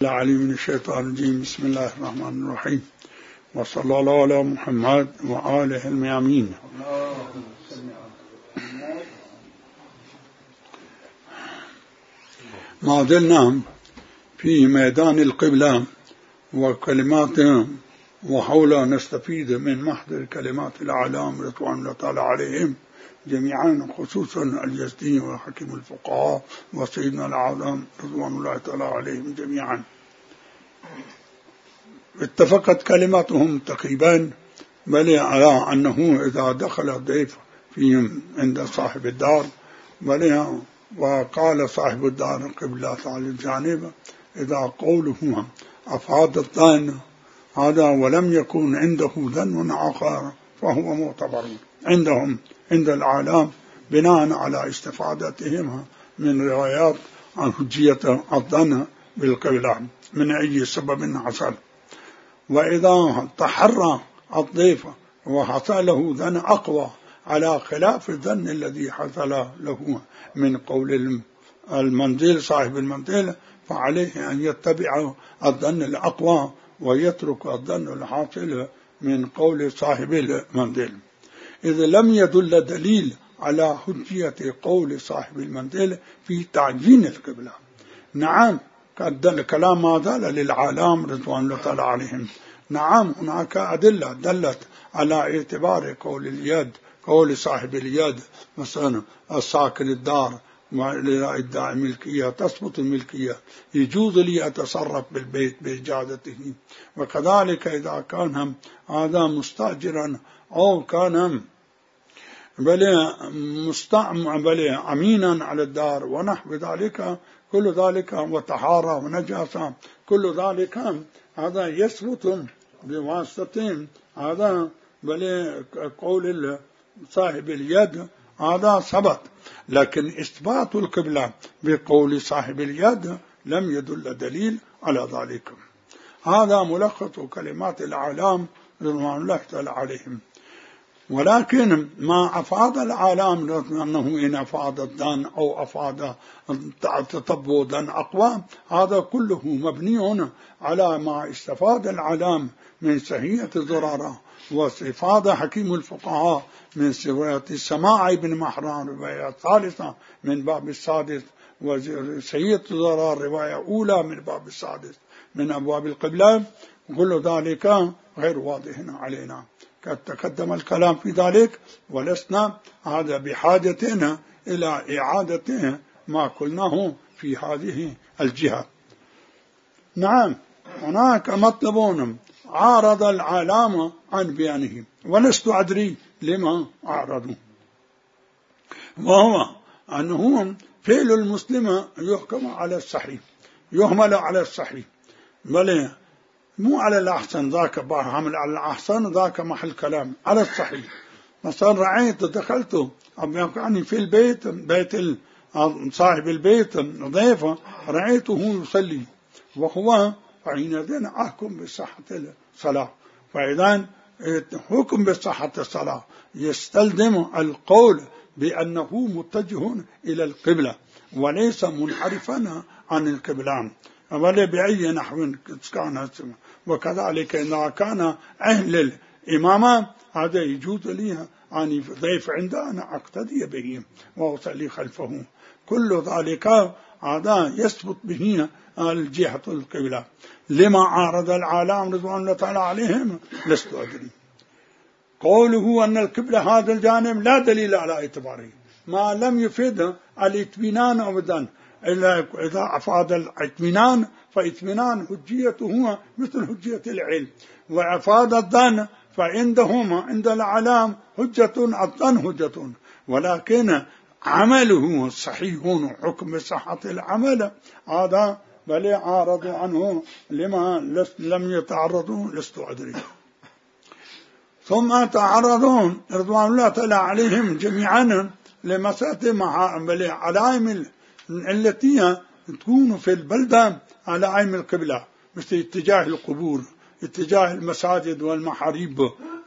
العليم من الشيطان الرجيم. بسم الله الرحمن الرحيم، وصلى الله على محمد وآله الميامين. ما زلنا في ميدان القبلة وكلماتهم، وحول نستفيد من محضر كلمات الأعلام رضوان الله تعالى عليهم جميعا، خصوصا اليزدي وحكيم الفقهاء وسيدنا الأعظم رضوان الله تعالى عليهم جميعا. اتفقت كلماتهم تقريبا بل على أنه إذا دخل الضيف فيهم عند صاحب الدار بل وقال صاحب الدار قبلة على الجانب، إذا قوله أفاد الظن هذا ولم يكن عنده ظن آخر فهو معتبر عندهم عند العالم بناء على استفادتهم من روايات عن حجية الظن بالقبلة من أي سبب حصل. وإذا تحرى الضيف وحصل له ظن أقوى على خلاف الظن الذي حصل له من قول المنزل صاحب المنزل، فعليه أن يتبع الظن الأقوى ويترك الظن الحاصل من قول صاحب المنزل، إذا لم يدل دليل على حجية قول صاحب المنزل في تعيين القبلة. نعم الكلام ما زال للعالم رضوان الله تعالى عليهم. نعم هناك أدلة دلت على اعتبار قول اليد، قول صاحب اليد مثلا الساكن الدار ادعاء ملكية تثبت الملكية، يجوز لي أتصرف بالبيت بإجازته. وكذلك إذا كان هذا مستأجرا أو كان بل أمينا على الدار ونحو ذلك، كل ذلك وطهارة ونجاسة، كل ذلك هذا يثبت بواسطة هذا بل قول صاحب اليد هذا ثبت. لكن إثبات القبلة بقول صاحب اليد لم يدل دليل على ذلك. هذا ملخص كلمات العالم رضوان الله تعالى عليهم. ولكن ما أفاد العالم أنه إن أفاد الظن أو أفاد تطبودا أقوى، هذا كله مبني على ما استفاد العالم من سهية الزرارة واستفاد حكيم الفقهاء من رواية السماع ابن محران رواية ثالثة من باب السادس، وسهية الزرار رواية أولى من باب السادس من أبواب القبلة. كل ذلك غير واضح علينا، قد تقدم الكلام في ذلك ولسنا هذا بحاجتنا إلى إعادة ما قلناه في هذه الجهة. نعم هناك مطلب عارض العالم عن بيانه ولست أدري لما أعرضوا، وهو أنه فعل المسلم يحكم على الصحيح، يهمل على الصحيح، بل مو على الأحسن، ذاك بعمل على الأحسن ذاك محل كلام، على الصحيح. مثلا رأيت دخلت يعني في البيت، بيت صاحب البيت ضيفه، رأيته يصلي وهو فحينئذ أحكم بصحة الصلاة. فإذا حكم بصحة الصلاة يستلزم القول بأنه متجه إلى القبلة وليس منحرفا عن القبلة ولا بأي نحو كان. وكذلك إذا كان أهل الإمامة هذا يجوز لي أن ضيف عنده أنا أقتدي به وأصلي خلفه، كل ذلك هذا يثبت به الجهة القبلة. لما عارض العالم رضوان الله تعالى عليهم لست أدري. قوله أن القبلة هذا الجانب لا دليل على اعتباره، ما لم يفيد الاطمئنان أبدا، إلا إذا أفاد الاطمئنان فاطمئنان حجيته مثل حجية العلم، وأفاد الظن فعندهم عند العالم حجة الظن حجة، ولكن عمله صحيح حكم صحة العمل هذا بل عارضوا عنه لما لم يتعرضوا لست أدري. ثم تعرضون رضوان الله تعالى عليهم جميعا لمسألة علائم التي تكون في البلدة علائم القبلة، مثل اتجاه القبور، اتجاه المساجد والمحاريب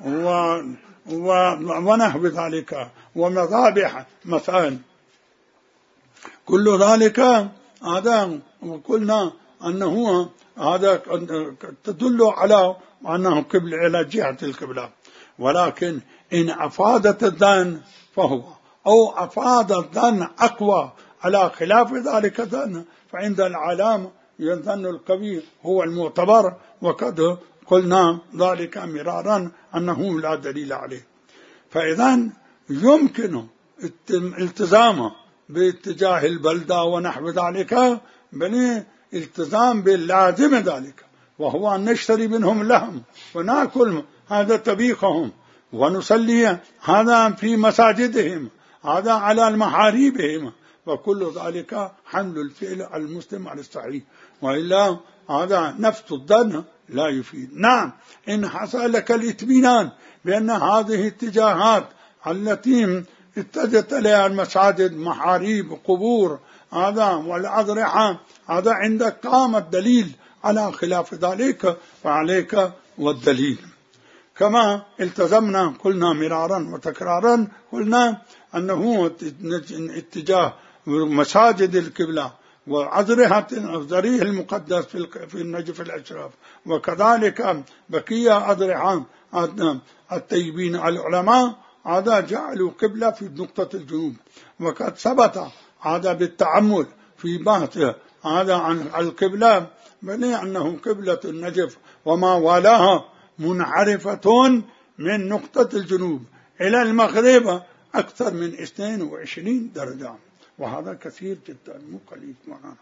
ونحو ذلك، ومذابح مثلا، كل ذلك هذا وقلنا أنه هذا تدل على أنه قبل إلى جهة القبلة، ولكن إن أفادت الظن فهو، أو أفاد الظن أقوى على خلاف ذلك الظن، فعند العلامة الظن القوي هو المعتبر، وقد قلنا ذلك مرارا أنه لا دليل عليه. فإذا يمكن التزامه باتجاه البلدة ونحو ذلك، بل التزام باللازم ذلك، وهو أن نشتري منهم اللحم ونأكل هذا طبيخهم ونصلي هذا في مساجدهم، هذا على المحاريبهم، وكل ذلك حمل الفعل المسلم على الصحيح، وإلا هذا نفس الظن لا يفيد. نعم، إن حصل لك الاطمئنان بأن هذه اتجاهات التي اتجهت إليها المساجد، محاريب، قبور، هذا والأضرحة، هذا عندك قام الدليل على خلاف ذلك، فعليك والدليل. كما التزمنا قلنا مرارا وتكرارا، قلنا أنه اتجاه مساجد القبلة وأضرحة الضريح المقدس في النجف الأشرف، وكذلك بقية أضرحة الطيبين العلماء، هذا جعلوا قبلة في نقطة الجنوب، وقد ثبت هذا بالتعمل في بحث هذا عن القبلة، بل أنه قبلة النجف وما والاها منحرفة من نقطة الجنوب إلى المغرب أكثر من 22 درجة، وهذا كثير جدا مو قليل معنا.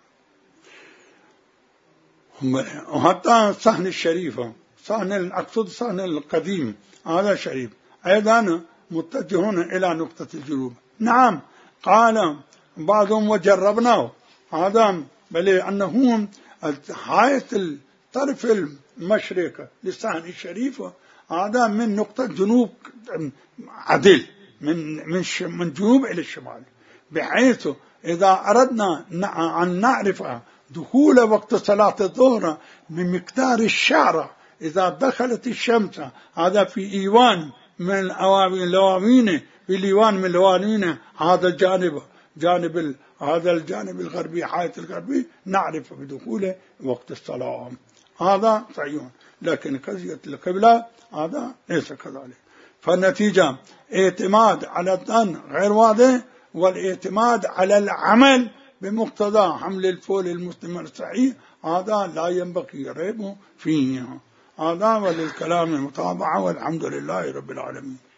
وحتى الصحن الشريفة، أقصد صحن القديم هذا شريف أيضا متجهون إلى نقطة الجنوب. نعم، قال بعضهم وجربناه هذا، بل أنه حيث الطرف المشرق للصحن الشريف هذا من نقطة جنوب عدل من جنوب إلى الشمال، بحيث إذا أردنا أن نعرف دخول وقت صلاة الظهر بمقدار الشعرة، إذا دخلت الشمس هذا في إيوان من الأواوين، في الإيوان من الأواوين هذا هذا الجانب الغربي، حيث الغربي، نعرف بدخول وقت الصلاة، هذا صحيح. لكن قضية القبلة هذا ليس كذلك. فالنتيجة اعتماد على الظن غير واضح، والاعتماد على العمل بمقتضى حمل الفول المسلم الصحيح هذا لا ينبغي الريب فيه. هذا وللكلام المتابعة، والحمد لله رب العالمين.